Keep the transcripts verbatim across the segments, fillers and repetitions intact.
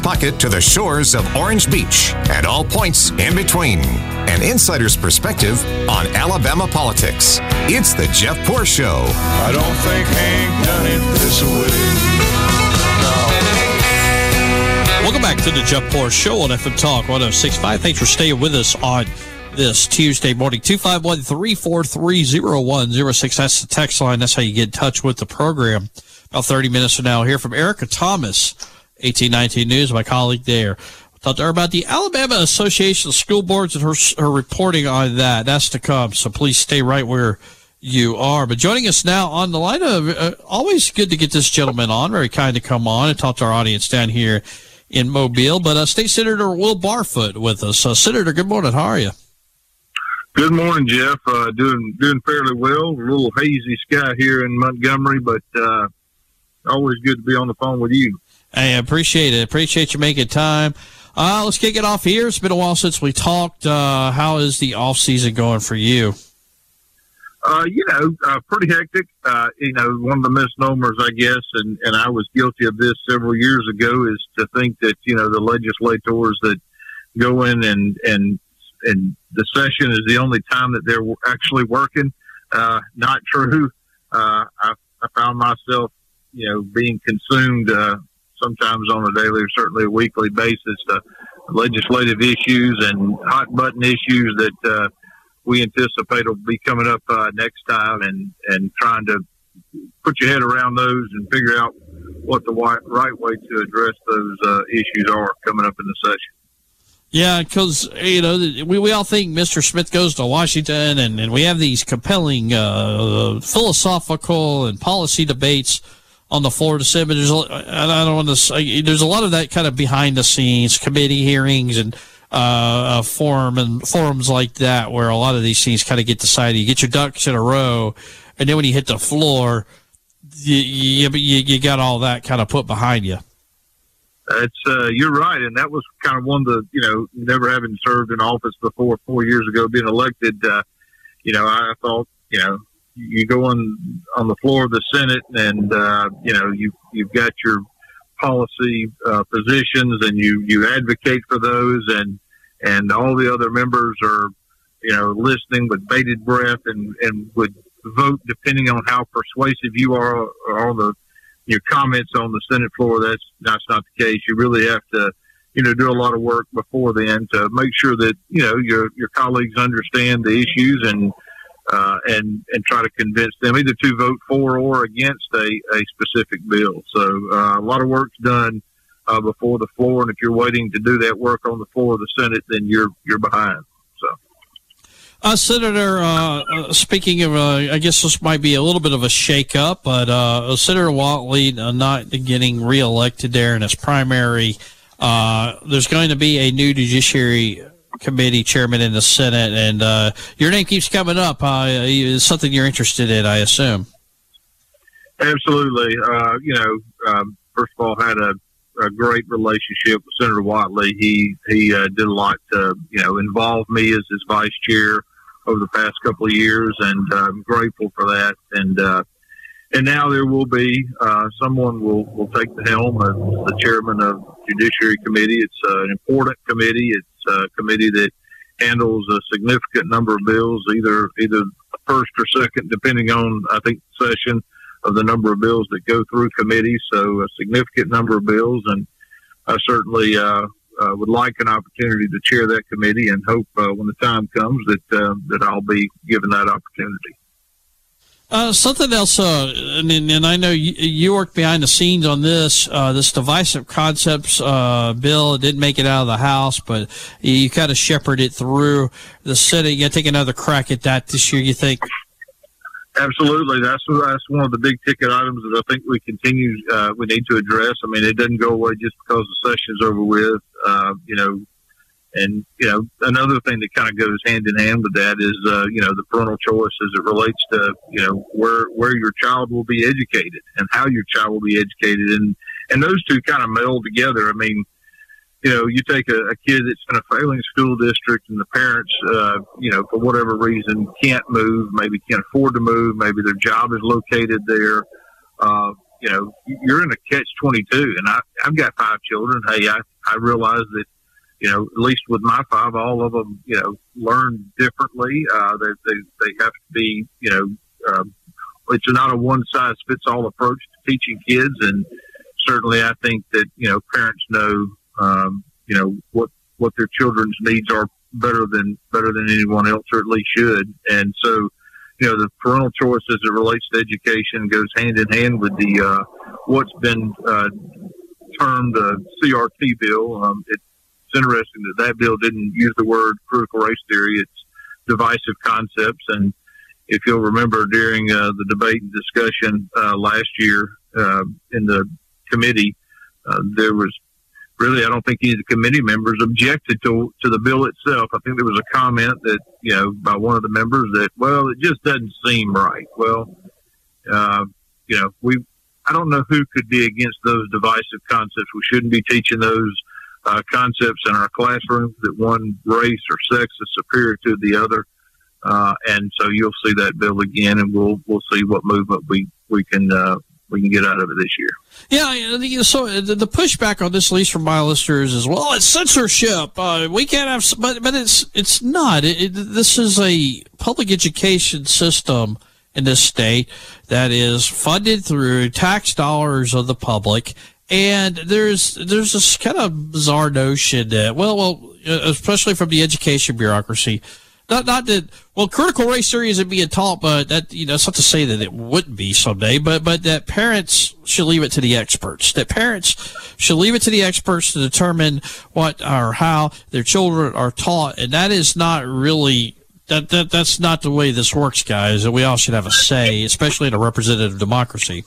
pocket to the shores of Orange Beach and all points in between. An insider's perspective on Alabama politics. It's the Jeff Poor Show. I don't think Hank done it this way. No. Welcome back to the Jeff Poor Show on F M Talk one oh six point five. Thanks for staying with us on this Tuesday morning. two five one, three four three, oh one oh six. That's the text line. That's how you get in touch with the program. About thirty minutes from now, hear from Erica Thomas, eighteen nineteen News, my colleague there. We'll talk to her about the Alabama Association of School Boards and her, her reporting on that. That's to come, so please stay right where you are. But joining us now on the line, of, uh, always good to get this gentleman on. Very kind to come on and talk to our audience down here in Mobile. But uh, State Senator Will Barfoot with us. Uh, Senator, good morning. How are you? Good morning, Jeff. Uh, doing doing fairly well. A little hazy sky here in Montgomery, but uh, always good to be on the phone with you. I appreciate it. Appreciate you making time. Uh, let's kick it off here. It's been a while since we talked. Uh, how is the off season going for you? Uh, you know, uh, pretty hectic. Uh, you know, one of the misnomers, I guess, and, and I was guilty of this several years ago, is to think that, you know, the legislators that go in and, and, and the session is the only time that they're actually working. Uh, not true. Uh, I, I found myself, you know, being consumed, uh, sometimes on a daily or certainly a weekly basis, to legislative issues and hot button issues that, uh, we anticipate will be coming up, uh, next time, and, and trying to put your head around those and figure out what the right, right way to address those, uh, issues are coming up in the session. Yeah, because, you know, we, we all think Mister Smith goes to Washington, and, and we have these compelling uh, philosophical and policy debates on the floor of the Senate. There's a, I don't want to say, there's a lot of that kind of behind the scenes, committee hearings and uh, forum and forums like that, where a lot of these things kind of get decided. You get your ducks in a row, and then when you hit the floor, you, you, you, you got all that kind of put behind you. It's uh, you're right, and that was kind of one of the, you know, never having served in office before, four years ago, being elected. Uh, you know, I thought, you know, you go on on the floor of the Senate, and uh, you know, you you've got your policy uh, positions, and you you advocate for those, and and all the other members are, you know, listening with bated breath, and and would vote depending on how persuasive you are on the your comments on the Senate floor. That's that's not the case. You really have to, you know, do a lot of work before then to make sure that, you know, your your colleagues understand the issues, and uh, and and try to convince them either to vote for or against a, a specific bill. So uh, a lot of work's done uh, before the floor, and if you're waiting to do that work on the floor of the Senate, then you're you're behind. So. Uh, Senator, uh, uh, speaking of, uh, I guess this might be a little bit of a shake-up, but uh, Senator Whatley uh, not getting reelected there in his primary. Uh, there's going to be a new Judiciary Committee chairman in the Senate, and uh, your name keeps coming up. Uh, it's something you're interested in, I assume. Absolutely. Uh, you know, um, first of all, had a, a great relationship with Senator Whatley. He he uh, did a lot to, you know, involve me as his vice chair over the past couple of years, and uh, I'm grateful for that. And uh, and now there will be uh, someone will will take the helm as the chairman of Judiciary Committee. It's uh, an important committee. It's a committee that handles a significant number of bills, either either first or second, depending on, I think, the session of the number of bills that go through committees. So a significant number of bills, and I certainly uh, uh, would like an opportunity to chair that committee, and hope uh, when the time comes that uh, that I'll be given that opportunity. Uh, something else, uh, and, and I know you, you worked behind the scenes on this, uh, this divisive concepts uh, bill. It didn't make it out of the House, but you kind of shepherded it through the Senate. You got to take another crack at that this year, you think? Absolutely. That's that's one of the big ticket items that I think we continue, uh, we need to address. I mean, it doesn't go away just because the session's over with, uh, you know, and, you know, another thing that kind of goes hand in hand with that is, uh, you know, the parental choice as it relates to, you know, where, where your child will be educated and how your child will be educated. And, and those two kind of meld together. I mean, you know, you take a, a kid that's in a failing school district, and the parents, uh, you know, for whatever reason can't move, maybe can't afford to move, maybe their job is located there. Uh, you know, you're in a catch twenty-two, and I, I've got five children. Hey, I, I realize that, you know, at least with my five, all of them, you know, learn differently. Uh, they, they, they have to be, you know, uh, it's not a one-size-fits-all approach to teaching kids. And certainly I think that, you know, parents know, um, you know, what, what their children's needs are better than, better than anyone else, or at least should. And so, you know, the parental choice as it relates to education goes hand in hand with the, uh, what's been, uh, termed the C R T bill. Um, it, It's interesting that that bill didn't use the word critical race theory. It's divisive concepts. And if you'll remember during uh, the debate and discussion uh, last year uh, in the committee, uh, there was really, I don't think any of the committee members objected to to the bill itself. I think there was a comment that, you know, by one of the members that, well, it just doesn't seem right. Well, uh, you know, we, I don't know who could be against those divisive concepts. We shouldn't be teaching those Uh, concepts in our classrooms, that one race or sex is superior to the other, uh, and so you'll see that bill again, and we'll we'll see what movement we we can uh, we can get out of it this year. Yeah, so the pushback on this, at least from my listeners, is, well, it's censorship. Uh, we can't have, but but it's it's not. It, it, this is a public education system in this state that is funded through tax dollars of the public. And there's there's this kind of bizarre notion that, well, well, especially from the education bureaucracy, not not that, well, critical race theory isn't being taught, but that, you know, it's not to say that it wouldn't be someday, but but that parents should leave it to the experts. That parents should leave it to the experts to determine what or how their children are taught, and that is not really. That, that that's not the way this works, guys. And we all should have a say, especially in a representative democracy.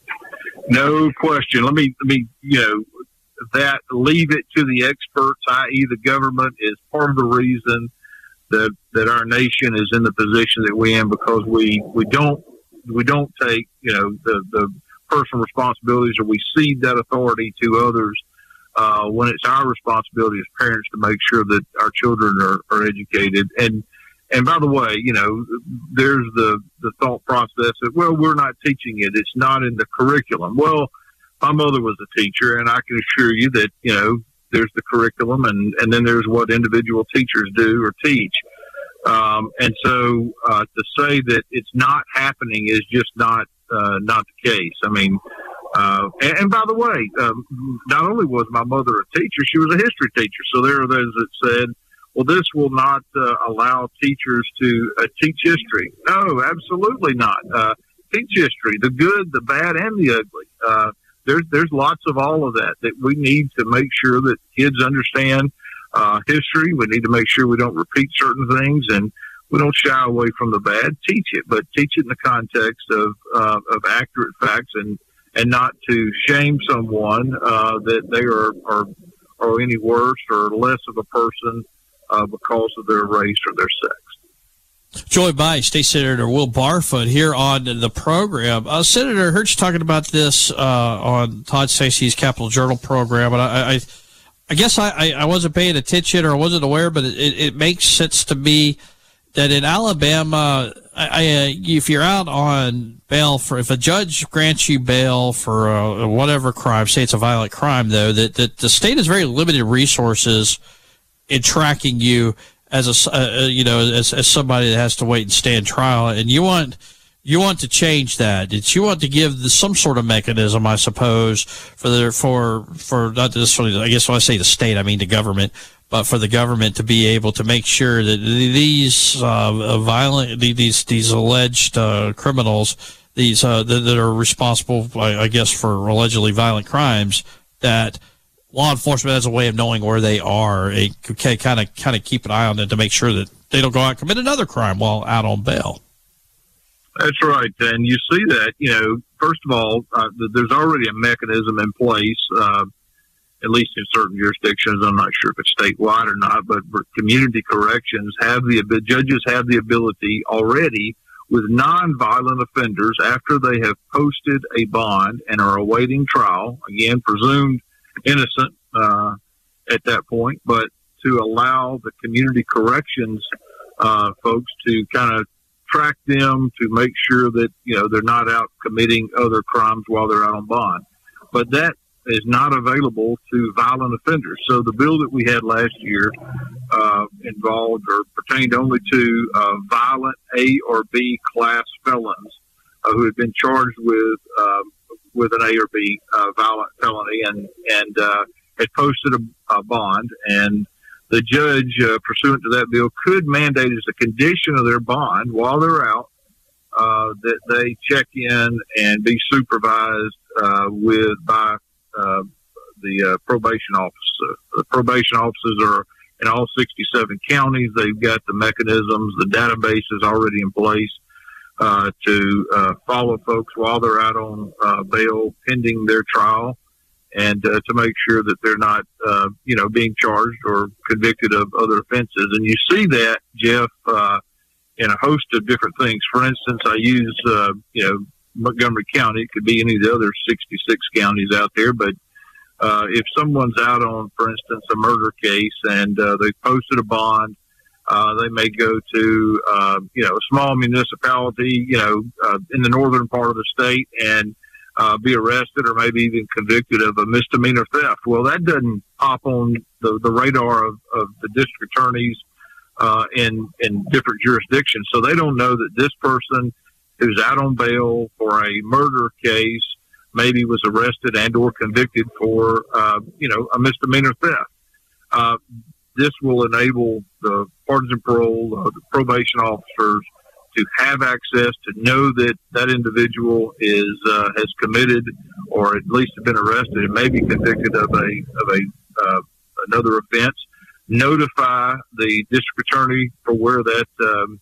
No question. Let me, let me, you know, that leave it to the experts, that is the government, is part of the reason that, that our nation is in the position that we're in, because we, we don't, we don't take, you know, the, the personal responsibilities, or we cede that authority to others, uh, when it's our responsibility as parents to make sure that our children are, are educated. And, And by the way, you know, there's the, the thought process that, well, we're not teaching it. It's not in the curriculum. Well, my mother was a teacher, and I can assure you that, you know, there's the curriculum, and, and then there's what individual teachers do or teach. Um, and so uh, to say that it's not happening is just not uh, not the case. I mean, uh, and, and by the way, um, not only was my mother a teacher, she was a history teacher. So there are those that said, well, this will not uh, allow teachers to uh, teach history. No, absolutely not. Uh, teach history, the good, the bad, and the ugly. Uh, there's there's lots of all of that that we need to make sure that kids understand uh, history. We need to make sure we don't repeat certain things, and we don't shy away from the bad. Teach it, but teach it in the context of uh, of accurate facts, and, and not to shame someone uh, that they are, are, are any worse or less of a person Uh, because of their race or their sex. Joined by State Senator Will Barfoot here on the program. Uh, Senator, I heard you talking about this uh, on Todd Stacey's Capital Journal program, and I, I, I guess I, I wasn't paying attention or I wasn't aware, but it, it makes sense to me that in Alabama, I, I, if you're out on bail for, if a judge grants you bail for uh, whatever crime, say it's a violent crime, though, that, that the state has very limited resources in tracking you as a, uh, you know, as, as somebody that has to wait and stand trial. And you want, you want to change that. It's, you want to give the, some sort of mechanism, I suppose, for the, for, for not necessarily, I guess when I say the state, I mean the government, but for the government to be able to make sure that these, uh, violent, these, these alleged, uh, criminals, these, uh, that, that are responsible, I, I guess, for allegedly violent crimes, that law enforcement has a way of knowing where they are. It can kind of kind of keep an eye on them to make sure that they don't go out and commit another crime while out on bail. That's right. And you see that, you know, first of all, uh, there's already a mechanism in place, uh, at least in certain jurisdictions. I'm not sure if it's statewide or not, but community corrections have the, judges have the ability already with nonviolent offenders, after they have posted a bond and are awaiting trial, again, presumed innocent uh, at that point, but to allow the community corrections uh, folks to kind of track them to make sure that, you know, they're not out committing other crimes while they're out on bond. But that is not available to violent offenders. So the bill that we had last year uh, involved or pertained only to uh, violent A or B class felons uh, who had been charged with um, with an A or B uh, violent felony and and uh, had posted a, a bond, and the judge, uh, pursuant to that bill, could mandate as a condition of their bond while they're out uh, that they check in and be supervised uh, with by uh, the uh, probation officer. The probation officers are in all sixty-seven counties. They've got the mechanisms, the database is already in place uh, to uh, follow folks while they're out on uh, bail pending their trial, and uh, to make sure that they're not, uh, you know, being charged or convicted of other offenses. And you see that, Jeff, uh, in a host of different things. For instance, I use, uh, you know, Montgomery County. It could be any of the other sixty-six counties out there, but uh, if someone's out on, for instance, a murder case and uh, they posted a bond, uh, they may go to, uh, you know, a small municipality, you know, uh, in the northern part of the state and Uh, be arrested or maybe even convicted of a misdemeanor theft. Well, that doesn't pop on the, the radar of, of the district attorneys uh, in, in different jurisdictions. So they don't know that this person who's out on bail for a murder case maybe was arrested and or convicted for, uh, you know, a misdemeanor theft. Uh, this will enable the partisan parole, uh, the probation officers, to have access to know that that individual is uh, has committed or at least have been arrested and may be convicted of a of a uh, another offense. Notify the district attorney for where that um,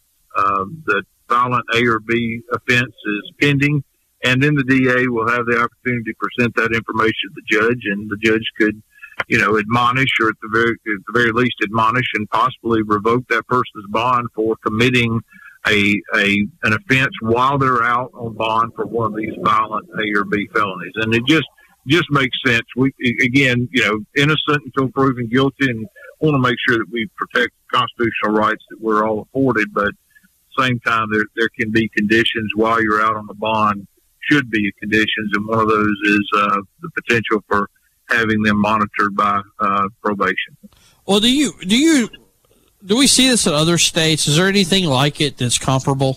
um, the violent A or B offense is pending, and then the D A will have the opportunity to present that information to the judge, and the judge could, you know, admonish or at the very at the very least admonish and possibly revoke that person's bond for committing A, a an offense while they're out on bond for one of these violent A or B felonies, and it just just makes sense. We again, you know, innocent until proven guilty, and want to make sure that we protect constitutional rights that we're all afforded. But at the same time, there there can be conditions while you're out on the bond. Should be conditions, and one of those is uh, the potential for having them monitored by uh, probation. Well, do you do you? Do we see this in other states? Is there anything like it that's comparable?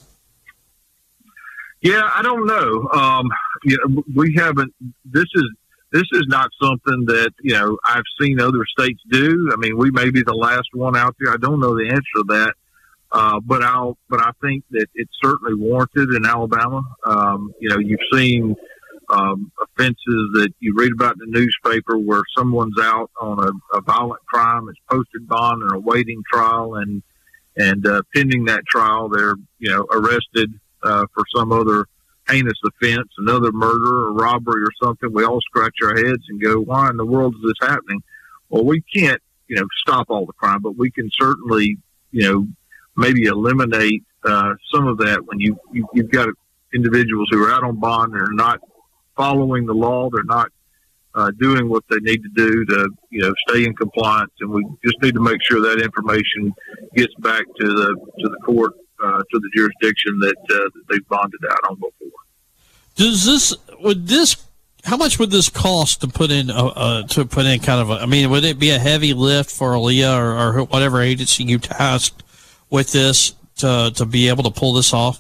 Yeah, I don't know. Um, you know, we haven't. This is this is not something that you know I've seen other states do. I mean, we may be the last one out there. I don't know the answer to that, uh, but I'll. But I think that it's certainly warranted in Alabama. Um, you know, you've seen um, offenses that you read about in the newspaper where someone's out on a, a violent crime, is posted bond and awaiting trial, and and uh, pending that trial, they're you know arrested uh, for some other heinous offense, another murder or robbery or something. We all scratch our heads and go, "Why in the world is this happening?" Well, we can't you know stop all the crime, but we can certainly you know maybe eliminate uh, some of that when you, you you've got individuals who are out on bond and are not following the law. They're not uh, doing what they need to do to, you know, stay in compliance, and we just need to make sure that information gets back to the to the court, uh, to the jurisdiction that, uh, that they've bonded out on before. Does this would this how much would this cost to put in uh, uh, to put in kind of a, I mean, would it be a heavy lift for A L E A or, or whatever agency you tasked with this to to be able to pull this off?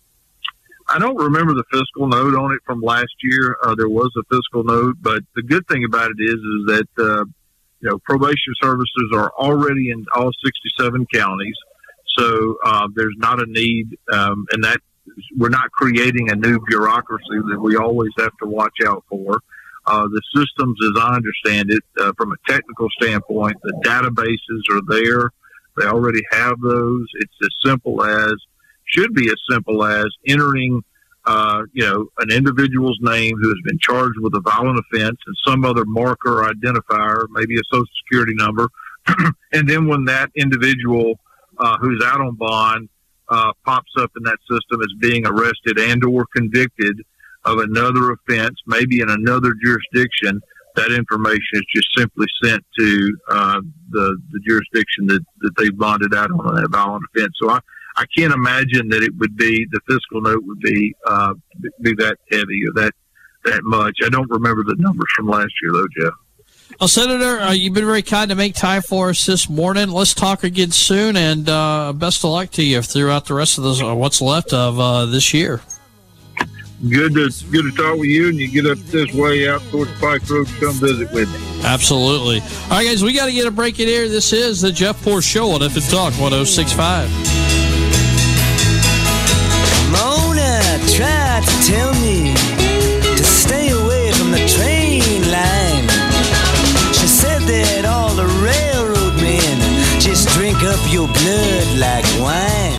I don't remember the fiscal note on it from last year. Uh, there was a fiscal note, but the good thing about it is, is that, uh, you know, probation services are already in all sixty-seven counties. So, uh, there's not a need, um, and that we're not creating a new bureaucracy that we always have to watch out for. Uh, the systems, as I understand it, uh, from a technical standpoint, the databases are there. They already have those. It's as simple as, should be as simple as entering, uh, you know, an individual's name who has been charged with a violent offense and some other marker or identifier, maybe a social security number. And then when that individual uh, who's out on bond uh, pops up in that system as being arrested and or convicted of another offense, maybe in another jurisdiction, that information is just simply sent to uh, the, the jurisdiction that, that they've bonded out on that violent offense. So I, I can't imagine that it would be the fiscal note would be uh, be that heavy or that that much. I don't remember the numbers from last year though, Jeff. Well, Senator, uh, you've been very kind to make time for us this morning. Let's talk again soon, and uh, best of luck to you throughout the rest of this, uh, what's left of uh, this year. Good to good to talk with you, and you get up this way out towards Pike Road to come visit with me. Absolutely. All right, guys, we got to get a break in here. This is the Jeff Poor Show on F M Talk one oh six point five. Mona tried to tell me